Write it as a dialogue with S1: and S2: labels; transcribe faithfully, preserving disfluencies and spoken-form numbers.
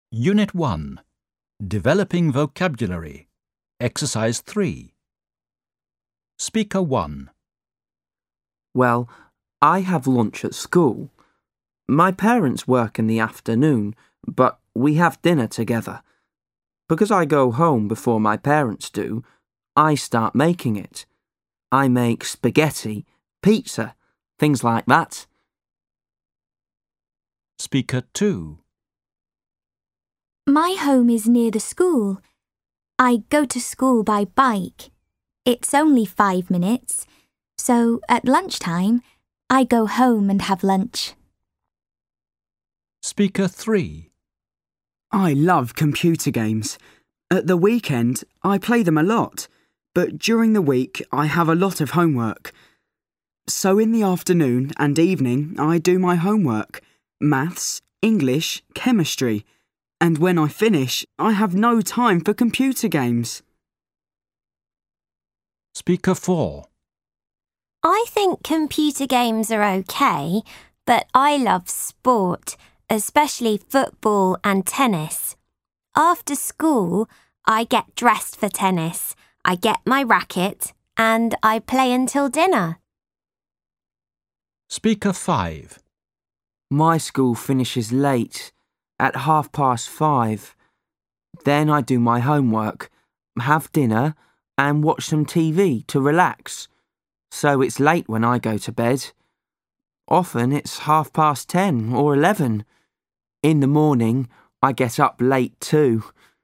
S1: Unit one. Developing Vocabulary. Exercise three. Speaker one.
S2: Well, I have lunch at school. My parents work in the afternoon, but we have dinner together. Because I go home before my parents do, I start making it. I make spaghetti, pizza, things like that.
S1: Speaker two.
S3: My home is near the school. I go to school by bike. It's only five minutes, so at lunchtime, I go home and have lunch.
S1: Speaker three.
S4: I love computer games. At the weekend, I play them a lot, but during the week, I have a lot of homework. So in the afternoon and evening, I do my homework, maths, English, chemistry, and when I finish, I have no time for computer games.
S1: Speaker four.
S5: I think computer games are okay, but I love sport, especially football and tennis. After school, I get dressed for tennis, I get my racket, and I play until dinner.
S1: Speaker five.
S2: My school finishes late, at half past five. Then I do my homework, have dinner, and watch some T V to relax. So it's late when I go to bed. Often it's half past ten or eleven. In the morning, I get up late too.